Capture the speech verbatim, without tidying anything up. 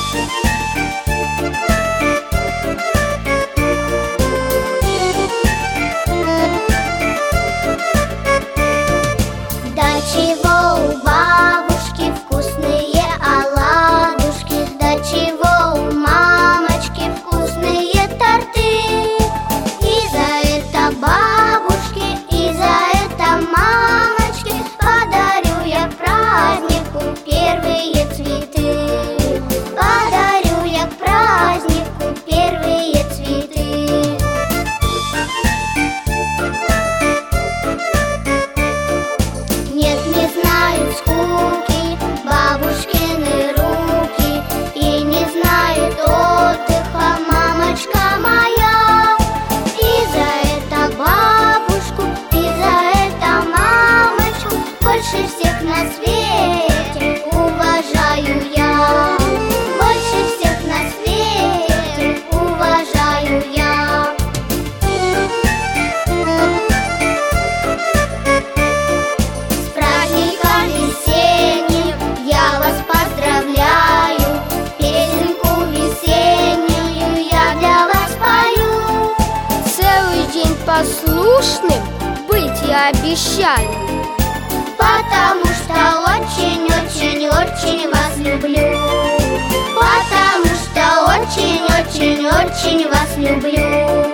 До чего у бабушки вкусные оладушки, до чего у мамочки вкусные торты. И за это бабушке, и за это мамочке подарю я к празднику первые цветы. Подарю я к празднику первые цветы. Нет, не знают скуки бабушкины руки, и не знает отдыха мамочка моя. И за это бабушку, и за это мамочку больше всех на свете уважаю я. Больше всех на свете уважаю я. С праздником весенним я вас поздравляю, песенку весеннюю я для вас пою. Целый день послушным быть я обещаю, Потому что очень-очень-очень вас люблю. Потому что очень-очень-очень вас люблю.